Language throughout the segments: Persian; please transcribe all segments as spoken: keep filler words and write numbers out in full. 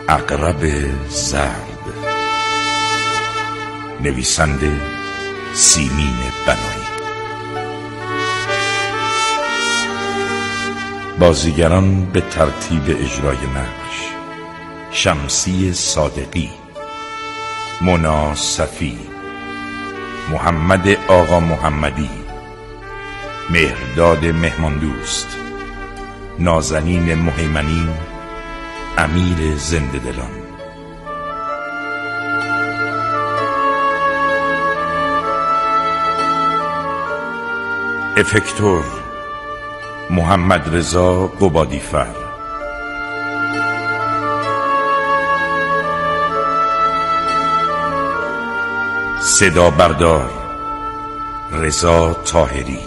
عقرب زرد، نویسنده سیمین بنایی. بازیگران به ترتیب اجرای نقش: شمسی صادقی، مونا صفی، محمد آقا محمدی، مهرداد مهماندوست، نازنین مهیمنی، امیر زنده دلان. افکتور: محمد رضا قبادیفر. صدا بردار: رضا طاهری.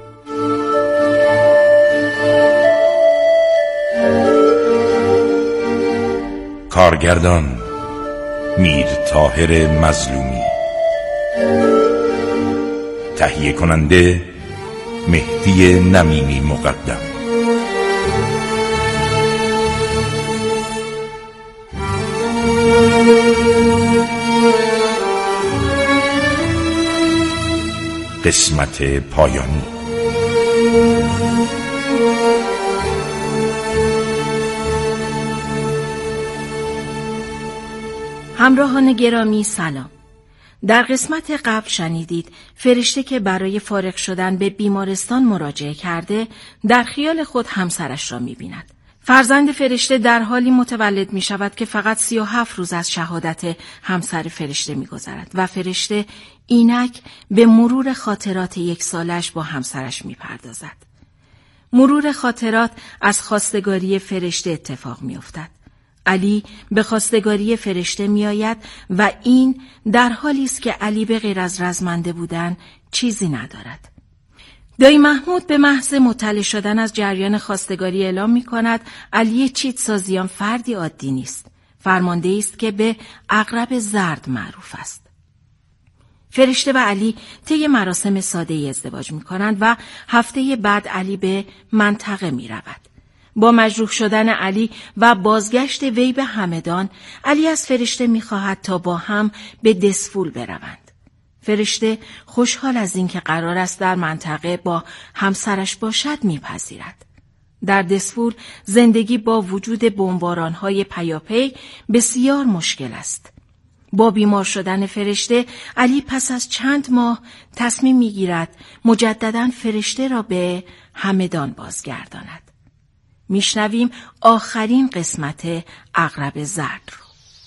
کارگردان: میر طاهر مظلومی. تهیه کننده: مهدی نمینی مقدم. قسمت پایانی. همراهان گرامی سلام. در قسمت قبل شنیدید فرشته که برای فارغ شدن به بیمارستان مراجعه کرده در خیال خود همسرش را می‌بیند. فرزند فرشته در حالی متولد می‌شود که فقط سی و هفت روز از شهادت همسر فرشته می‌گذرد و فرشته اینک به مرور خاطرات یک سالش با همسرش می‌پردازد. مرور خاطرات از خواستگاری فرشته اتفاق می‌افتد. علی به خواستگاری فرشته می آید و این در حالی است که علی به غیر از رزمنده بودن چیزی ندارد. دایی محمود به محض مطلع شدن از جریان خواستگاری اعلام می کند علی چیتسازیان فردی عادی نیست. فرمانده است که به عقرب زرد معروف است. فرشته و علی طی مراسم ساده ازدواج می کنند و هفته بعد علی به منطقه می رود. با مجروح شدن علی و بازگشت وی به همدان، علی از فرشته می‌خواهد تا با هم به دسفول بروند. فرشته خوشحال از اینکه قرار است در منطقه با همسرش باشد میپذیرد. در دسفول زندگی با وجود بمباران‌های پیاپی بسیار مشکل است. با بیمار شدن فرشته، علی پس از چند ماه تصمیم می‌گیرد مجدداً فرشته را به همدان بازگرداند. میشنویم آخرین قسمت عقرب زرد رو.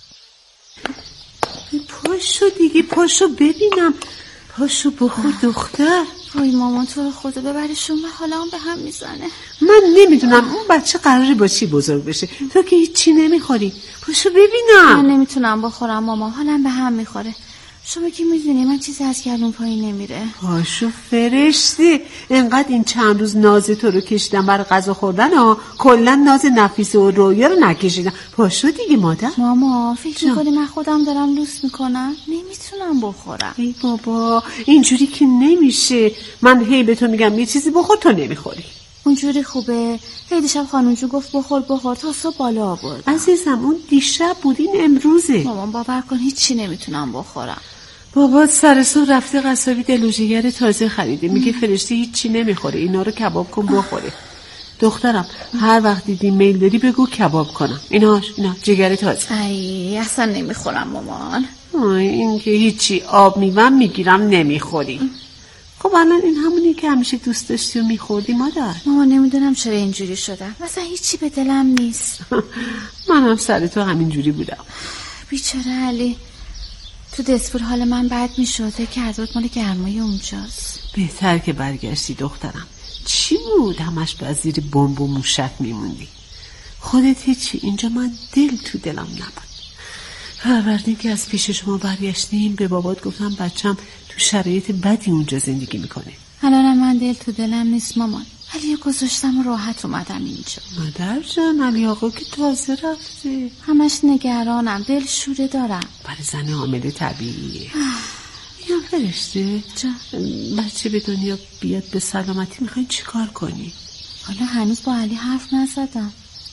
پاشو دیگه، پاشو ببینم، پاشو بخور دختر. وای مامان تو رو خدا ببرشون و حالا هم به هم میزنه. من نمیدونم اون بچه قراره با چی بزرگ بشه، تو که هیچی نمیخوری. پاشو ببینم. من نمیتونم بخورم مامان، حالا به هم میخوره. شما که میدونی من چیزی از گلوم پایین نمیره. پاشو فرشته، انقدر این چند روز ناز تو رو کشیدم برای غذا خوردن ها، کلا ناز نفیسه و رویا رو نکشیدم. پاشو دیگه مادر. ماما فکر میکنی من خودم دارم لوس میکنم؟ نمیتونم بخورم. ای بابا اینجوری که نمیشه. من هی به تو میگم یه چیزی بخور تو نمیخوری. اونجوری خوبه. هی دیشب خانومجون گفت بخور بخور تا صبح بالا آورد. عزیزم اون دیشب بود، این امروزه. مامان باور کن هیچی نمیتونم بخورم. بابا سر صبح رفته قصابی دلوجگر تازه خریده، میگه فرشته هیچی نمیخوره، اینا رو کباب کن بخوره. دخترم هر وقت دیدی میل داری بگو کباب کنم. ایناش اینا جگر تازه. ای اصلا نمیخورم مامان. آی این که هیچی، آب میوم میگیرم نمیخوری. خب الان این همونی که همیشه دوست داشتی و میخوردی مادر. مامان نمیدونم چرا اینجوری شدم، مثلا هیچی به دلم نیست. منم سر تو همینجوری بودم. بیچاره علی تو دسفور حال من بد میشد، فکر کرده مال گرمای اونجاست. بهتر که برگشتی دخترم. چی بود همش به زیر بمب و موشک میموندی؟ خودت هیچی، اینجا من دل تو دلم نبود. فروردین که از پیش شما برگشتیم به بابات گفتم بچم تو شرایط بدی اونجا زندگی میکنه. الانم من دل تو دلم نیست مامان. علی گذاشتم و راحت اومدم اینجا. مادر جان علی آقا که تازه رفته. همش نگرانم، دل شوره دارم. برای زن حامله طبیعیه. یا فرشته جان بچه به دنیا بیاد به سلامتی میخواین چی کار کنی؟ حالا هنوز با علی حرف نزدم.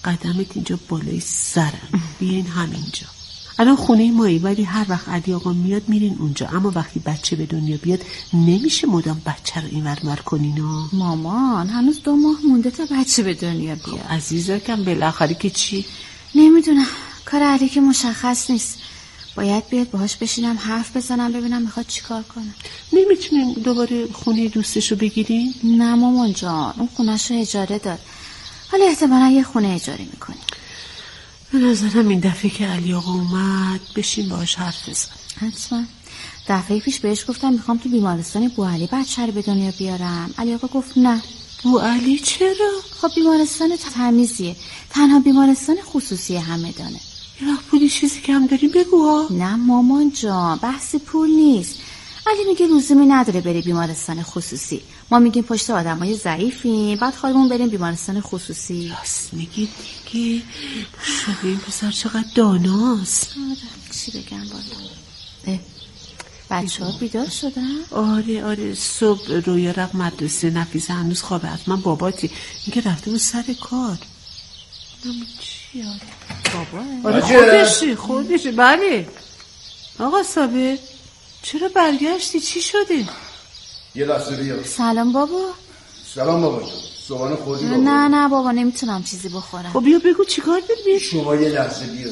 قدمت اینجا بالای سرم. بیاین همینجا. الان خونه مایی، ولی هر وقت علی آقا میاد میرین اونجا، اما وقتی بچه به دنیا بیاد نمیشه مدام بچه رو اینور اونور کنین ها. مامان هنوز دو ماه مونده تا بچه به دنیا بیاد. خب عزیزکم بالاخره که چی؟ نمیدونم، کار علی که مشخص نیست. باید بیاد باهاش بشینم حرف بزنم ببینم میخواد چیکار کنه. نمیتونیم دوباره خونه دوستشو بگیریم؟ نه مامان جان، اون خونه‌شو اجاره داد. حالا احتمالا یه خونه اجاره میکنه. به نظرم این دفعه که علی آقا اومد بشین باهاش حرف بزن. حتما. دفعه پیش بهش گفتم میخوام تو بیمارستان بو علی بچه رو به دنیا بیارم. علی آقا گفت نه. بو علی چرا؟ خب بیمارستان تمیزیه، تنها بیمارستان خصوصی همدانه. یه وقت پولی چیزی کم داری بگو ها. نه مامان جان، بحث پول نیست. علی میگه لزومی نداره بری بیمارستان خصوصی. ما میگیم پشت آدمای ضعیفیم، بعد خواهرمون بریم بیمارستان خصوصی. راست میگی دیگه. شما این پسر چقدر داناست. آره چی بگم بالا. بچه ها بیدار شدن؟ آره آره صبح رویا رفت مدرسه، نفیسه هنوز خوابه. حتما باباتی اینکه رفته بود سر کار. نمی چی آره بابا آره خودشه خودشه. بله آقا صابر چرا برگشتی؟ چی شده؟ یه لحظه بیا. سلام بابا. سلام بابا. صبحانه خوردی بابا؟ نه نه بابا نمیتونم چیزی بخورم. خب بیا بگو چیکار داری؟ شما یه لحظه بیا.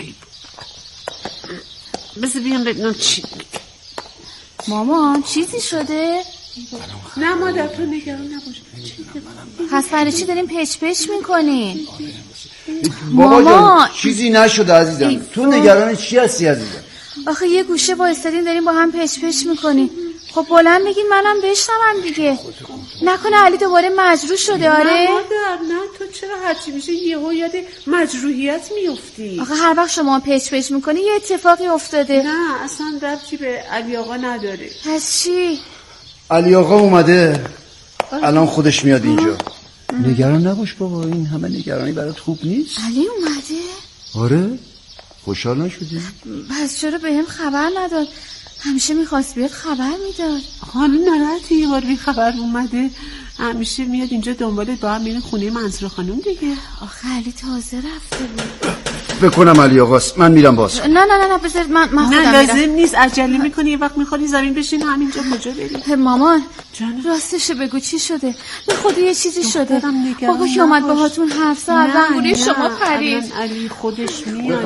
بذار بیام ببینم چی. مامان چیزی شده؟ نه مادر تو نگران نباش. پس برای چی داریم پچ پچ میکنین؟ بابا جان چیزی نشده عزیزم. تو نگران چی هستی عزیزم؟ آخه یه گوشه وایسادین داریم با هم پچ پچ میکنین. خب بلند بگین منم بشنوم دیگه. نکنه علی دوباره مجروح شده؟ آره نه مادر نه، تو چرا هرچی میشه یهو یاد مجروحیت میفتی؟ آخه هر وقت شما پچ پچ میکنی یه اتفاقی افتاده. نه اصلا ربطی به علی آقا نداره. پس چی؟ علی آقا اومده الان خودش میاد اینجا. نگران نباش بابا، این همه نگرانی برات خوب نیست. علی اومده؟ آره خوشحال نشدی؟ پس چرا به هم خبر نداد؟ همیشه میخواست بیاد خبر میداد. حالا ناراحتی یه بار بی خبر اومده؟ همیشه میاد اینجا دنبالت، با هم میرین خونه منصور خانم دیگه. آخه علی تازه رفته بود. بکنم علی آقاست، من میرم باز. نه نه نه نه بذار من من خودم نه لازم میرم. نیست، عجله میکنی یه وقت میخوری زمین بشین همینجا. کجا بریم؟ مامان جانم راستش بگو چی شده؟ به خدا یه چیزی شده. نگران بابا که اومد نباش. باهاتون حرف زد اولمونی شما پرید. الان علی خودش میاد.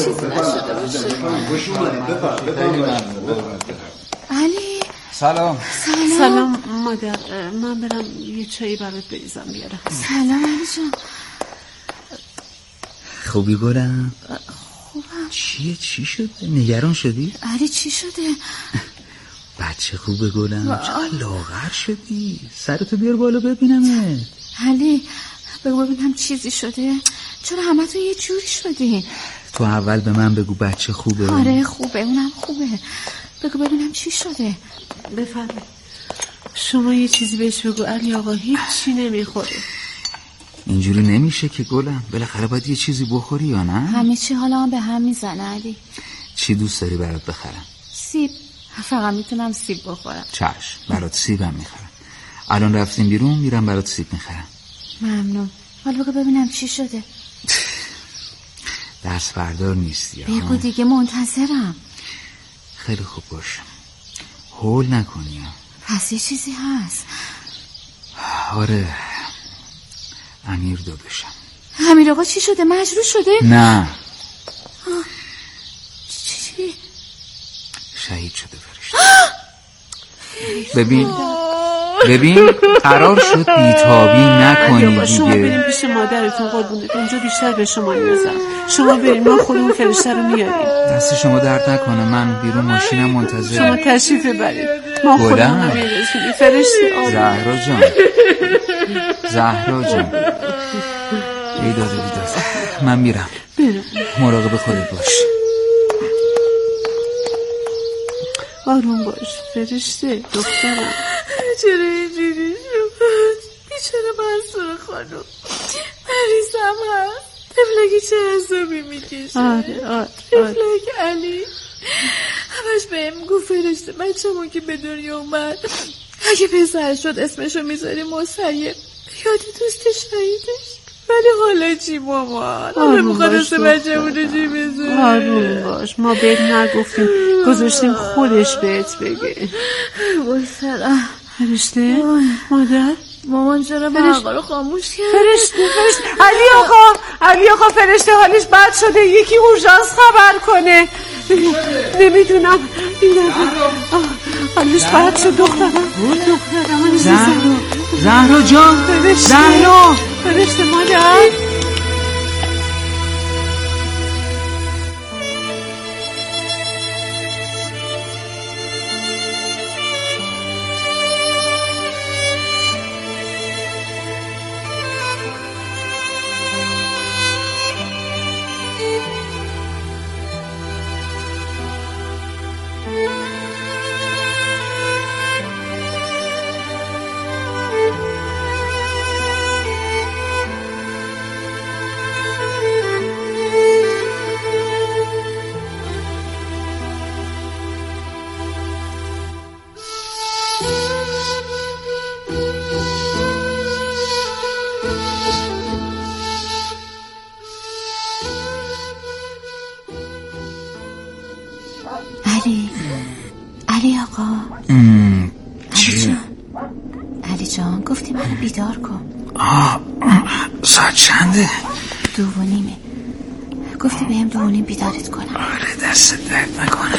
علی سلام. سلام. سلام مادر، من برم یه چایی برات بریزم بیارم. سلام علی جان. خوبی گلم؟ خوبم. چیه چی شده؟ نگران شدی؟ علی چی شده؟ بچه خوبه گلم؟ چقدر لاغر شدی؟ سرتو بیار بالا ببینمه. علی بگو ببینم چیزی شده؟ چرا همه تو یه جوری شدین؟ تو اول به من بگو بچه خوبه. آره خوبه، اونم خوبه. بگو ببینم چی شده؟ بفرمایید شما یه چیزی بهش بگو. علی آقا هیچی نمیخوره. اینجوری نمیشه که گلم، بالاخره باید یه چیزی بخوری یا نه؟ همه چی حالا هم به هم میزنه علی. چی دوست داری برات بخرم؟ سیب. فقط میتونم سیب بخورم. چشم، برات سیبم میخرم. الان رفتیم بیرون، میرم برات سیب میخرم. ممنون. حالا بگو ببینم چی شده. دست بردار نیستی. بگو دیگه منتظرم. خیلی خوب باش، هول نکنی. پس یه چیزی هست. آره امیر داداشم. امیر آقا چی شده؟ مجروح شده؟ نه چی؟ شهید شده فرشته. ببین ببین قرار شد بیتابی نکنی شما دیگه. بریم پیش مادرتون قربونت، اونجا بیشتر به شما نیازم. شما بریم ما خودمون فرشته رو میاریم. دست شما درد نکنه، من بیرون ماشینم منتظر. شما تشریف ببرید ما خودمون رو میرسونیم. فرشته زهرا جان زهرا جان ای داده بیداد. من میرم، مراقب خودت باش. آروم باش فرشته دخترم. چرا اینجوری شد؟ بیچاره منصور خانم مریضم هست. تفلکی چه عذابی میکشه. آره آره تفلک علی همش بهم گفت فرشته بچه‌مون که به دنیا اومد اگه پسر شد اسمشو میذاری مسیب، یاد دوست شهیدش. ولی حالا چی مامان؟ حالا میخواد اسم بچه بوده چی بزنه؟ آروم باش، ما بهت نگفتیم، گذاشتیم خودش بهت بگه. بسرا فرشته؟ مادر؟ مامان چرا برقا رو خاموش کرد؟ فرشته فرشته علی آقا علی آقا فرشته حالش بد شده، یکی اورژانس خبر کنه. نمیدونم حالش بد شد. دخترم دخترم زهرا زهرا جان، زهرا فرشته مادر. علی علی آقا ام... علی جان علی جان گفتی منو بیدار کن. آه ساعت چنده؟ دو و نیمه. گفتی بهم دو و نیم بیدارت کنم. آره دست درد نکنه.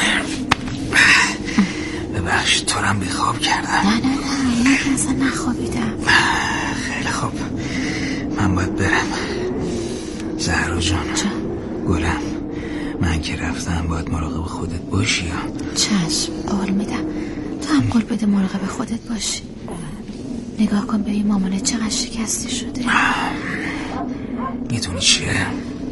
ببخش تو رم بیخواب کردم. نه نه نه من اصلا نخوابیدم. خیلی خوب من باید برم. زهرا جان گلم، من که رفتم باید مراقب خودت باشی. چشم قول میدم. تو هم قول بده مراقب خودت باشی. نگاه کن ببین مامانت چقدر شکسته شده. میدونی چیه؟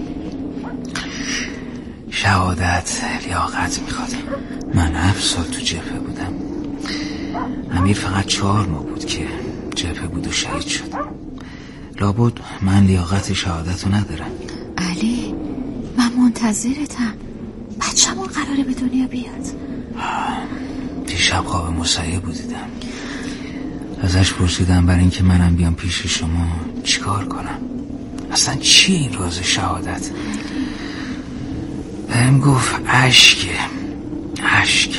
شهادت لیاقت میخواد. من هفت سال تو جبهه بودم. امیر فقط چهار ماه بود که جبهه بود و شهید شد. لابد من لیاقت شهادت رو ندارم. علی من منتظرتم. بچه‌مون قراره به دنیا بیاد. دیشب خواب مسیب بودیدم. ازش پرسیدم برای اینکه منم بیام پیش شما چیکار کنم، اصلا چی این راز شهادت؟ بهم گفت عشقه عشق.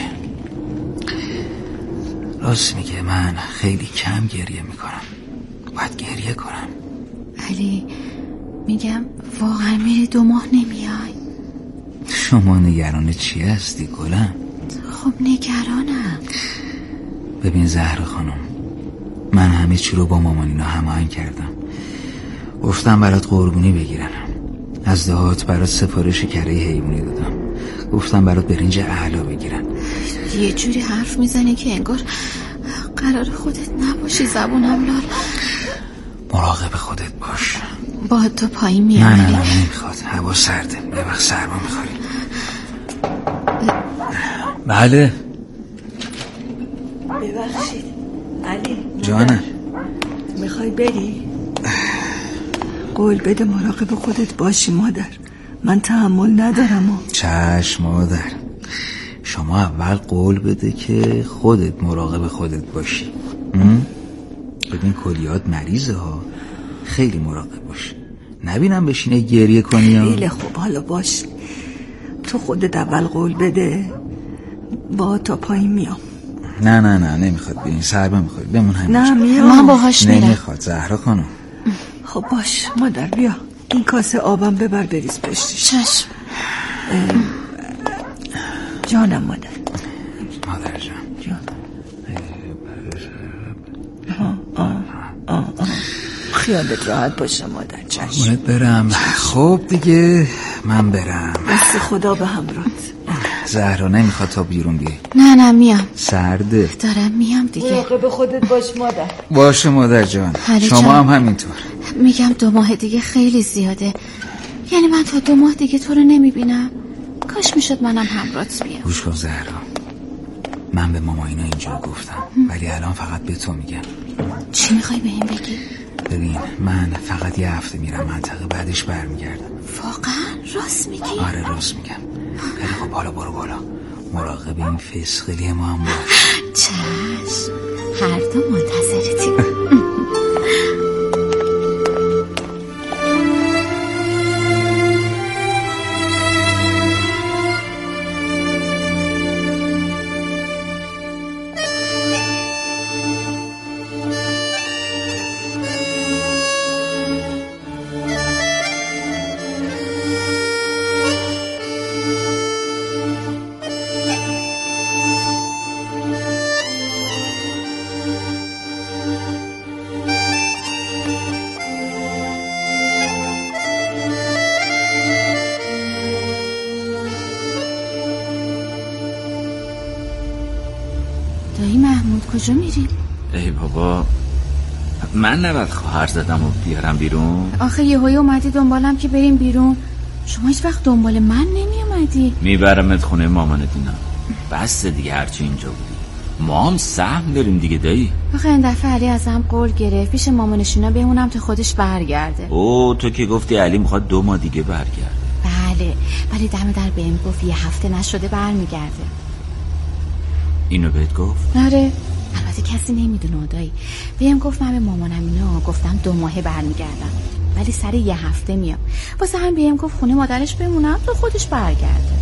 راست میگه، من خیلی کم گریه میکنم، باید گریه کنم. علی میگم واقعا میری دو ماه نمیای؟ شما نگران چی هستی گلم؟ خب نگرانم. ببین زهرا خانم، من همه چی رو با مامانینا هماهنگ کردم. گفتم برات قربونی بگیرن، از دهات برات سفارش کره حیوانی دادم. گفتم برات برنج اعلا بگیرن. یه جوری حرف میزنی که انگار قرار خودت نباشی. زبونم لال. مراقب خودت باش. با تو پایین میام. نه نه نه نمیخواد، هوا سرده، به وقت سرما میخوری. بله ببخشید علی جانم، میخوای بری؟ قول بده مراقب خودت باشی مادر، من تحمل ندارم. چشم مادر، شما اول قول بده که خودت مراقب خودت باشی. ببین کلیات مریضه ها، خیلی مراقب باش، نبینم بشینه گریه کنی. خیلی خوب، حالا باش، تو خودت اول قول بده، با تا پایین میام. نه نه نه نمیخواد بیاین، سرما میخواد، بمون همینجا. نه میام، من باهاش میرم. نمیخواد زهرا خانم. خب باش مادر، بیا این کاسه آبم ببر بریز پشتش. چشم. جانم مادر. مادر جان جان. آه آه آه آه. خیالت راحت باشه مادر. چشم. باید برم. خب دیگه من برم. دست خدا به همراهت. زهرا نمیخواد تا بیرون بیای؟ نه نه میام، سرده. دارم میام دیگه. مراقب خودت باش مادر. باشه مادر جان، شما جان. هم همینطور. میگم دو ماه دیگه خیلی زیاده، یعنی من تا دو ماه دیگه تو رو نمیبینم. کاش میشد منم همراهت بیام. گوش کن زهرا، من به ماما اینا اینجا گفتم، ولی الان فقط به تو میگم. چی میخوای به این بگی؟ ببین من فقط یه هفته میرم منطقه، بعدش برمیگردم. واقعا راست میگی؟ آره راست میگم. خیلی خب حالا برو بالا، مراقب این فسقلی ما هم باش. چشم، هر دو منتظرتیم. کجا میریم؟ ای بابا، من نباید خواهر زدم و بیارم بیرون؟ آخه یهویی اومدی دنبالم که بریم بیرون. شما هیچ وقت دنبال من نمی اومدی. میبرمت خونه مامانت اینا. بس دیگه هرچی اینجا بودی. ما هم سهم داریم دیگه دایی. آخه این دفعه علی ازم قول گرفت پیش مامانشینا بمونم تا خودش برگرده. او تو که گفتی علی میخواد دو ماه دیگه برگرده. بله، ولی دم در بهم گفت یه هفته نشده برمیگرده. اینو بهت گفت؟ آره، البته کسی نمیدونه دایی. بهم گفت من به مامانم اینا گفتم دو ماه برمیگردم، ولی سر یه هفته میام. واسه هم بهم گفت خونه مادرش بمونم تا خودش برگرده.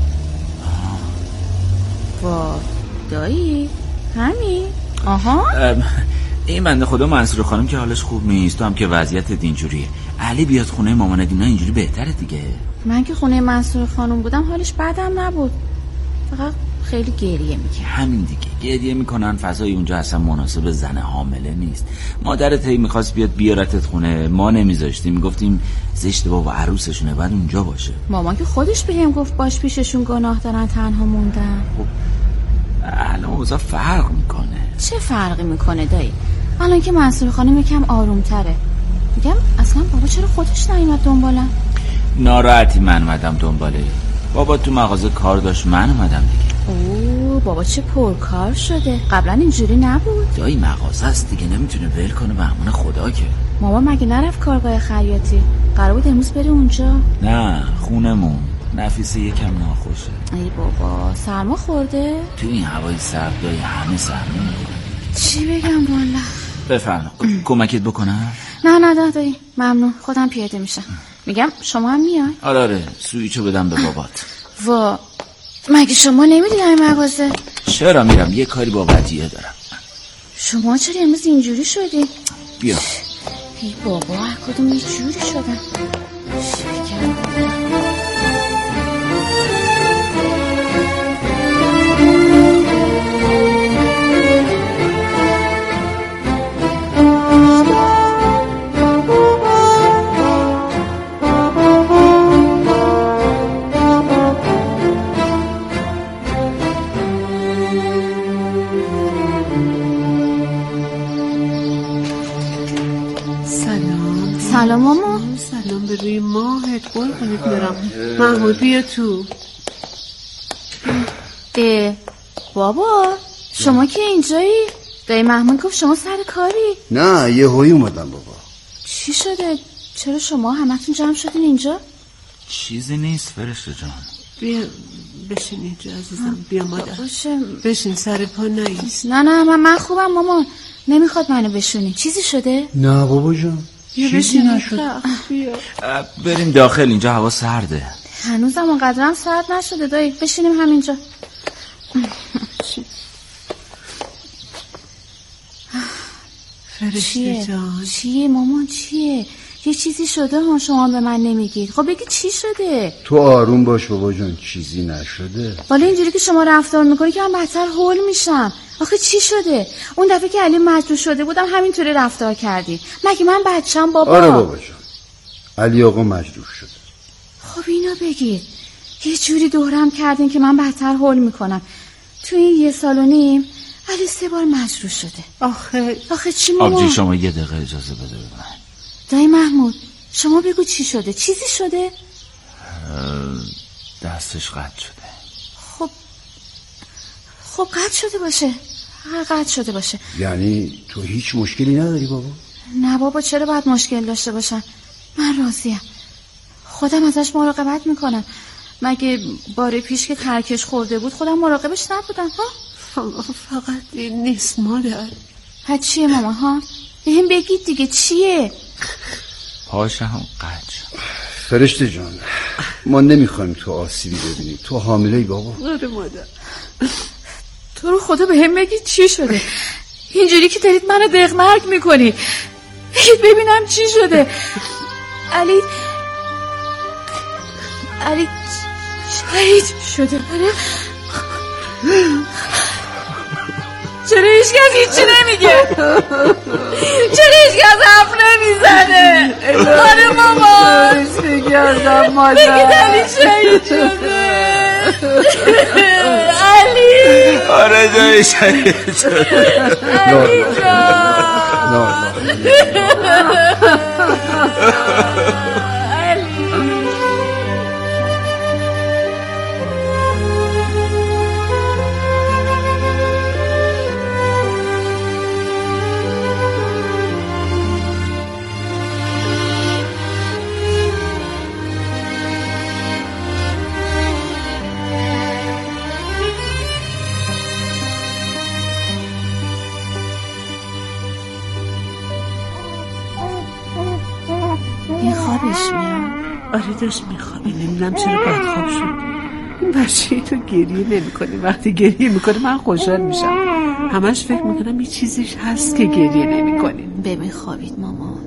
وا دایی همین. آها، این بنده خدا منصور خانم که حالش خوب نیست، تو هم که وضعیتت اینجوریه. علی بیاد خونه مامانت اینا اینجوری بهتره دیگه. من که خونه منصور خانم بودم حالش بعدم نبود، فقط خیلی گریه میکنه. همین دیگه، گریه میکنن. فضای اونجا اصلا مناسب زن حامله نیست. مادرت هی میخواست بیاد بیارتت خونه، ما نمیذاشتیم، میگفتیم زشته بابا عروسشونه بعد اونجا باشه. مامان که خودش بهم گفت باش پیششون گناه دارن تنها موندن. خب الان اوضاع فرق میکنه. چه فرقی میکنه دایی؟ الان که منصور خانم یکم آروم تره. میگم اصلا بابا چرا خودش نیومد دنبالم؟ ناراحتی من اومدم دنباله. بابا تو مغازه کار داشت، من اومدم دیگه. اوه بابا چه پرکار شده، قبلا اینجوری نبود. دایی مغازه است دیگه، نمیتونه ول کنه بهمون خدا که. ماما مگه نرفت کارگاه خیاطی؟ قرار بود امروز بره اونجا. نه خونمون. نفیسه یکم ناخوشه. ای بابا سرما خورده؟ تو این هوای سرد دایی همه سرما میکنه. چی بگم والا؟ بفرما کمکت بکنم؟ نه نه نه دایی ممنون، خودم پیاده میشم. میگم شما هم میای؟ آره آره سویچو بدم به بابات. وا مگه شما نمیدید این مغازه؟ چرا میرم، یه کاری با ودیعه دارم. شما چرا امروز اینجوری شدی؟ بیا. ای بابا هر کدوم یه جوری شدن. شکر سلام ماما. سلام به روی ماهت، قربونت برم. محمود بیا تو. اه بابا شما که اینجایی؟ دایی محمود گفت شما سر کاری؟ نه یه هایی اومدم بابا. چی شده؟ چرا شما همتون جمع شدین اینجا؟ چیزی نیست فرشته جان. بیا بشین اینجا عزیزم. بیا مادر باشه. بشین سر پا نیست. نه نه من, من خوبم مامان، نمیخواد منو بشونی. چیزی شده؟ نه بابا جان چیزی نشد. بریم داخل، اینجا هوا سرده. هنوزم اونقدرم سرد نشده دایی، بشینیم همینجا. فرشته جان چیه مامان چیه؟ یه چیزی شده ها شما به من نمیگید. خب بگی چی شده؟ تو آروم باش بابا جان، چیزی نشده. ولی اینجوری که شما رفتار میکنی که من بدتر هول میشم. آخه چی شده؟ اون دفعه که علی مجروح شده بودم همینطوری رفتار کردی. مگه من بچم بابا؟ آره بابا جان علی آقا مجروح شده. خب اینو بگید. یه جوری دورم کردین که من بدتر هول میکنم. تو این یه سال و نیم علی سه بار مجروح شده. آخه آخه چی مامان؟ آبجی شما یه دقیقه اجازه بده به من. دایی محمود شما بگو چی شده؟ چیزی شده؟ دستش قطع شده. خب خب قطع شده باشه، هر قطع شده باشه. یعنی تو هیچ مشکلی نداری بابا؟ نه بابا چرا باید مشکل داشته باشم؟ من راضیم، خودم ازش مراقبت میکنم. مگه بار پیش که ترکش خورده بود خودم مراقبش نبودم ها؟ فقط این نیست مادر. ها چیه ماما ها؟ بهم بگید دیگه چیه؟ پاش هم قطع شد. فرشته جان ما نمیخوایم تو آسیبی ببینی، تو حامله ای بابا. آره مادر. تو رو خدا بهم بگید چی شده؟ اینجوری که دارید منو دغمرگ میکنی. بگید ببینم چی شده. علی علی شهید شده. آره چرا هیچ کس هیچی نمیگه؟ چرا هیچ کس حرف نمیزنه؟ آره مامان بگردم مادر. بگید علی شهید شده. علی آره جای شهید شد. علی جان این خوابش میاد. آره داشت میخوابه، نمیدونم چرا بدخواب شد. این بچه تو گریه نمی کنه، وقتی گریه میکنه من خوشحال میشم. همش فکر میکنم یه چیزیش هست که گریه نمی کنه. ببین خوابید مامان.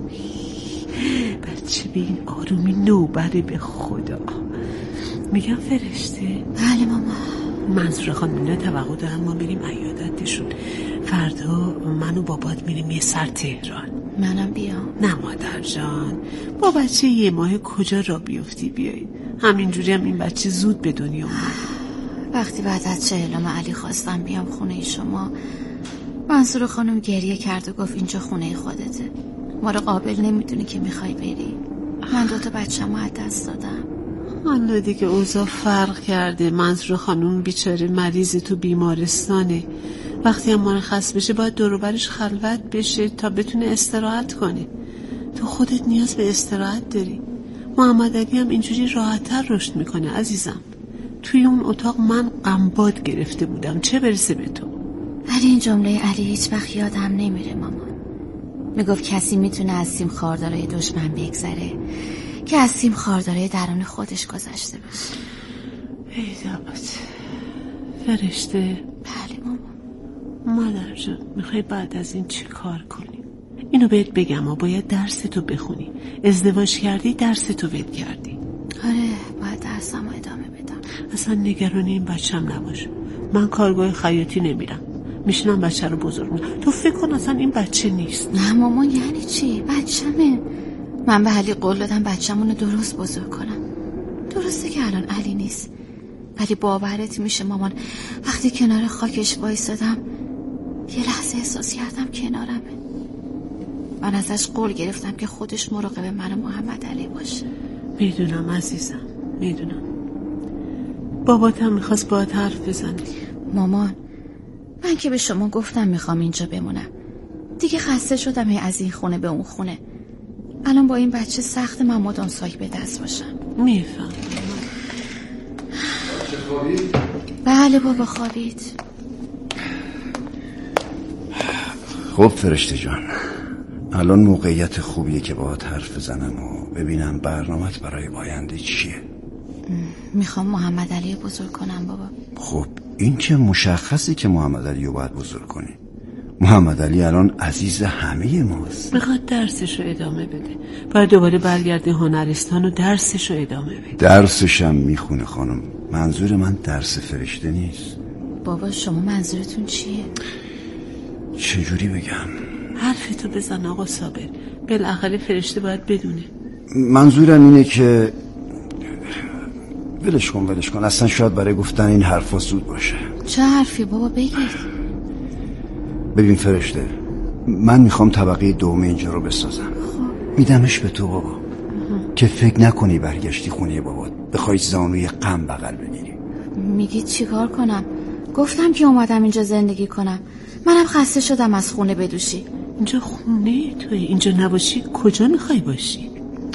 بچه به این آرومی نوبره به خدا. میگم فرشته. بله مامان. منظور خانم اینا توقع دارن ما بریم عیادتشون. فردا من و بابات میریم یه سر تهران. منم بیام؟ نه مادر جان، با بچه یه ماه کجا را بیفتی بیایی؟ همینجوری هم این بچه زود به دنیا اومد. وقتی بعد از چهلم علی خواستم بیام خونه شما، منصور خانم گریه کرد و گفت اینجا خونه خودته، ما رو قابل نمیدونی که میخوای بری. من دوتا بچه‌مو از دست دادم. حالا دیگه اوضاع فرق کرده. منصور خانم بیچاره مریض تو بیمارستانه. وقتی هم مرخص بشه باید دور و برش خلوت بشه تا بتونه استراحت کنه. تو خودت نیاز به استراحت داری. محمد علی هم اینجوری راحت‌تر رشد میکنه عزیزم. توی اون اتاق من غمباد گرفته بودم، چه برسه به تو. ولی این جمله علی هیچ وقت یادم نمیره مامان. میگفت کسی میتونه از سیم خاردارای دشمن بگذره که از سیم خاردارای درون خودش گذشته باشه. ای دامت فرشته. بله مامان. مادر جان میخوای بعد از این چی کار کنی؟ اینو بهت بگم و باید درستو بخونی. ازدواج کردی درستو ول کردی. آره باید درسمو ادامه بدم. اصلا نگران این بچم نباش. من کارگاه خیاطی نمیرم، میشنم بچه رو بزرگ میکنم. تو فکر کن اصلا این بچه نیست. نه مامان یعنی چی؟ بچمه. من به علی قول دادم بچه‌مونو درست بزرگ کنم. درسته که الان علی نیست، ولی باورت میشه مامان وقتی کنار خاکش وایسادم یه لحظه احساس کردم کنارمه. من ازش قول گرفتم که خودش مراقب من و محمد علی باشه. میدونم عزیزم، میدونم. باباتم میخواست باهات حرف بزنه. مامان من که به شما گفتم میخوام اینجا بمونم. دیگه خسته شدم هی از این خونه به اون خونه. الان با این بچه سخت من مدام ساک به دست باشم. میفهم. بله بابا خوابید. خب فرشته جان، الان موقعیت خوبیه که باهات حرف بزنم و ببینم برنامه‌ت برای آینده چیه. میخوام محمد علی بزرگ کنم بابا. خب این که مشخصی که محمد علی رو باید بزرگ کنی. محمد علی الان عزیز همه ماست. میخواد درسش رو ادامه بده. باید دوباره برگرده هنرستان و درسش رو ادامه بده. درسشم میخونه خانم. منظور من درس فرشته نیست. بابا شما منظورتون چیه؟ چجوری بگم؟ حرفتو بزن آقا صابر. بالاخره فرشته باید بدونه. منظورم اینه که ولش کن ولش کن اصلا شاید برای گفتن این حرفا زود باشه. چه حرفی بابا بگید. ببین فرشته، من میخوام طبقه دوم اینجا رو بسازم. خب میدمش به تو بابا که فکر نکنی برگشتی خونه بابات بخوای زانوی غم بغل بگیری. میگی چیکار کنم؟ گفتم که اومدم اینجا زندگی کنم. منم خسته شدم از خونه بدوشی. اینجا خونه توی، اینجا نباشی کجا میخوای باشی؟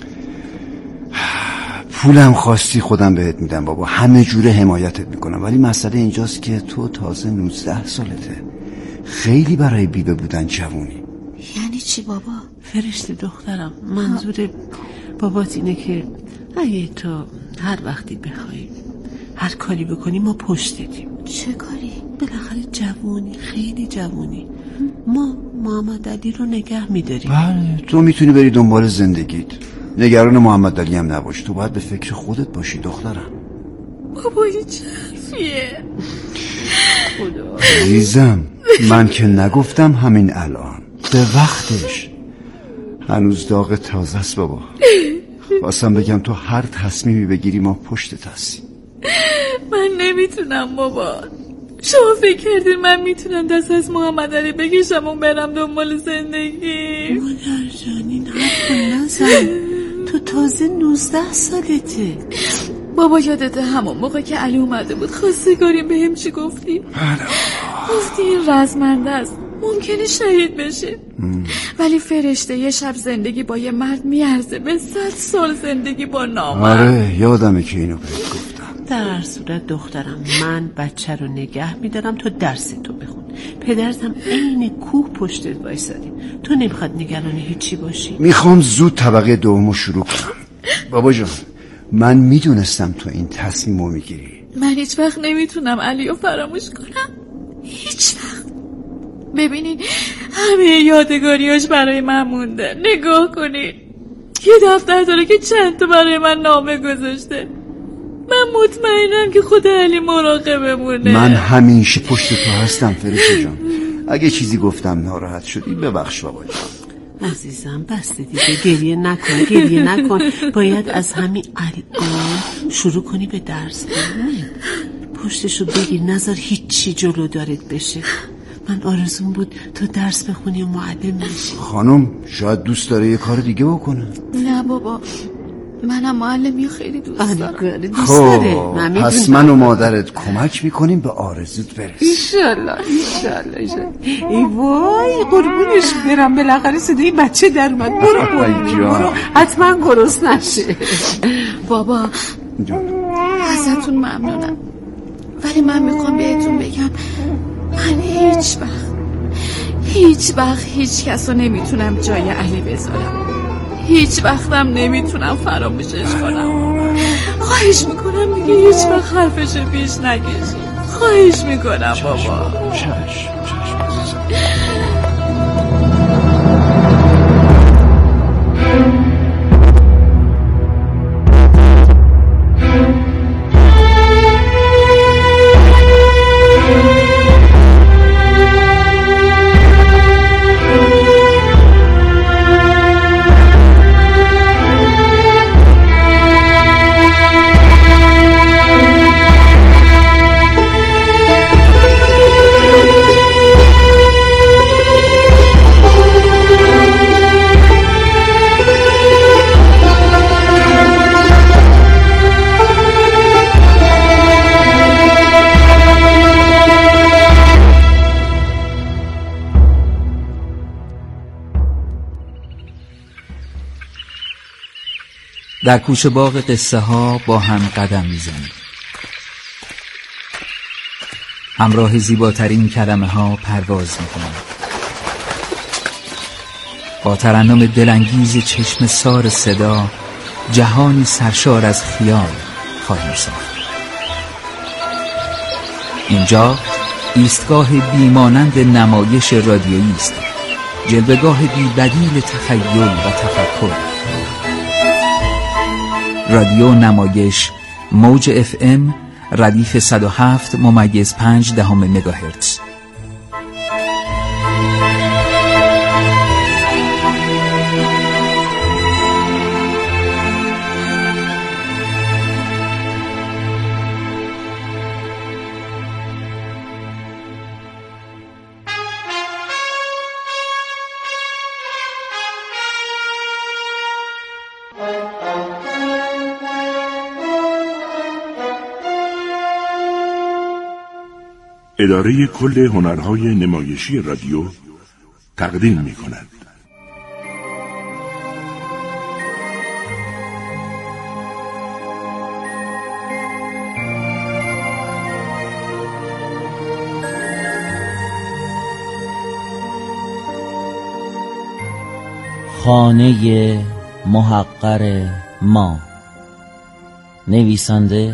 پولم خواستی خودم بهت میدم بابا، همه جوره حمایتت میکنم، ولی مسئله اینجاست که تو تازه نوزده سالته. خیلی برای بیوه بودن جوونی. یعنی چی بابا؟ فرشته دخترم، منظور بابات اینه که اگه تو هر وقتی بخوای هر کاری بکنی ما پشتتیم. چه کاری؟ بالاخره جوونی، خیلی جوونی. ما محمد علی رو نگه میداریم. بله تو میتونی بری دنبال زندگیت، نگران محمد علی هم نباش. تو باید به فکر خودت باشی دخترم. بابا این چه حرفیه؟ خدا عزیزم من که نگفتم همین الان، به وقتش. هنوز داغ تازه است بابا. خواستم بگم تو هر تصمیمی بگیری ما پشتت هستیم. من نمیتونم بابا. شما فکر کردین من میتونم دست از محمد علی بکشم و برم دنبال زندگی؟ مادر جانین حرف نزن، تو تازه نوزده سالته. بابا یادته همون موقع که علی اومده بود خواستگاریم به هم چی گفتی؟ گفتی این رزمنده است، ممکنه شهید بشه، ولی فرشته یه شب زندگی با یه مرد میارزه به صد سال زندگی با نامرد. آره یادمه که اینو بهت گفتم. در هر صورت دخترم، من بچه رو نگه میدارم تو درس تو بخون. پدرتم عین کوه پشتت وایسادیم، تو نمیخواد نگران هیچی باشی. میخوام زود طبقه دومو شروع کنم. بابا جان من میدونستم تو این تصمیمو میگیری. من هیچ وقت نمیتونم علیو فراموش کنم، هیچ وقت. ببینین همه یادگاریاش برای من مونده. نگاه کنین یه دفتر داره که چند تا برای من نامه گذاشته. من مطمئنم که خود علی مراقبمونه. من همیشه پشت تو هستم فرشته جان. اگه چیزی گفتم ناراحت شدی ببخش بابا جان. عزیزم بسته دیگه، گریه نکن گریه نکن. باید از همین الان شروع کنی به درس خوندن. پشتشو بگیر، نذار هیچی جلو دارت بشه. من آرزوم بود تو درس بخونی و معلم بشی. خانم شاید دوست داره یه کار دیگه بکنه. نه بابا، منم معلمی خیلی دوست دارم. دوست داره. من پس من و مادرت کمک میکنیم به آرزوت برس. ایشالله ایشالله. ای وای قربونش برم، بالاخره صدای بچه در اومد. برو برو حتما گرسنه نشه. بابا ازتون ممنونم، ولی من میخوام بهتون بگم من هیچ وقت هیچ وقت هیچ کس رو نمیتونم جای علی بذارم. هیچ وقتم نمیتونم فراموشش کنم. خواهش میکنم دیگه هیچ وقت حرفشو پیش نکشی. خواهش میکنم بابا. چشم چشم عزیزم. در کوچه باغ قصه ها با هم قدم میزنیم. همراه زیباترین کلمه ها پرواز میکنیم. با ترنم دلانگیز چشم سار صدا جهانی سرشار از خیال خواهیم ساخت. اینجا ایستگاه بیمانند نمایش رادیویی است، جلوه‌گاه بی بدیل تخیل و تفکر. رادیو نمایش موج اف ام ردیف صد و هفت ممیز پنج دهم مگاهرتز. اداره کل هنرهای نمایشی رادیو تقدیم می کند. خانه محقر ما، نویسنده